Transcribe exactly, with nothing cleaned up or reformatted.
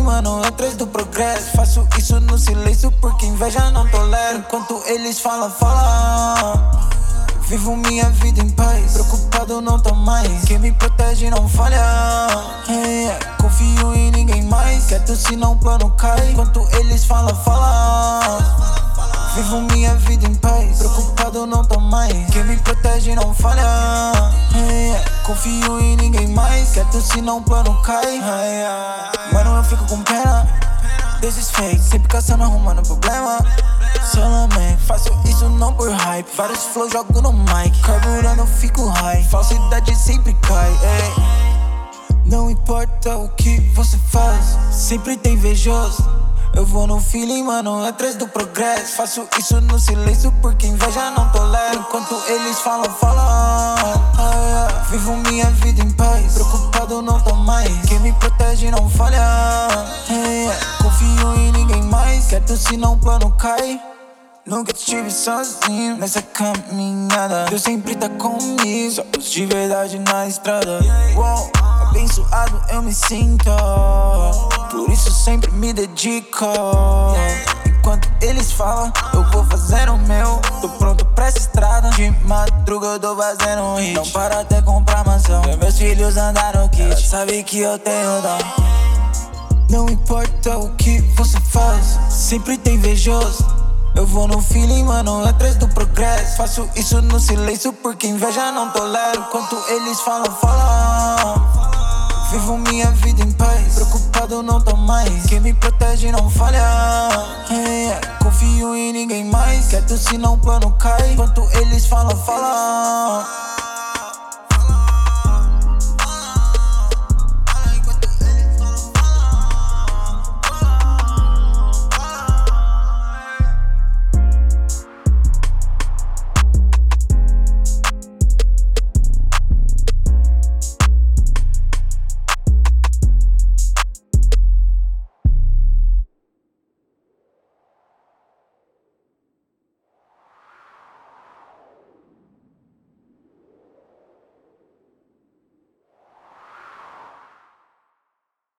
mano, atrás do progresso. Faço isso no silêncio porque inveja não tolero. Enquanto eles falam, falam, vivo minha vida em paz, preocupado não tô mais. Quem me protege não falha, yeah. Confio em ninguém mais, quieto se não o plano cai. Enquanto eles falam, falam, vivo minha vida em paz, preocupado não tô mais. Quem me protege não falha, yeah. Confio em ninguém mais, quieto se não o plano cai, yeah. Mano, eu fico com pena desses fakes, sempre caçando, arrumando problema. Solamente faço isso não por hype. Vários flows jogo no mic, carburando fico high. Falsidade sempre cai, ei. Não importa o que você faz, sempre tem invejoso. Eu vou no feeling, mano, atrás do progresso. Faço isso no silêncio porque inveja não tolero. Enquanto eles falam, falam, ah, vivo minha vida em paz, preocupado não tô mais. Quem me protege não falha, yeah. Confio em ninguém mais, quieto se não o plano cai. Nunca estive sozinho nessa caminhada, Deus sempre tá comigo, só os de verdade na estrada. Uou, abençoado eu me sinto, por isso sempre me dedico. Enquanto eles falam, eu vou fazer o meu. Tô pronto pra essa estrada, de madruga eu tô fazendo um hit. Não para até comprar mansão, ver meus filhos andar no kit. Ela sabe que eu tenho dom. Não importa o que você faz, sempre tem invejoso. Eu vou no feeling, mano, atrás do progresso. Faço isso no silêncio porque inveja não tolero. Enquanto eles falam, falam, vivo minha vida em paz, preocupado não tô mais. Quem me protege não falha, yeah. Confio em ninguém mais, quieto se não o plano cai. Enquanto eles falam, falam.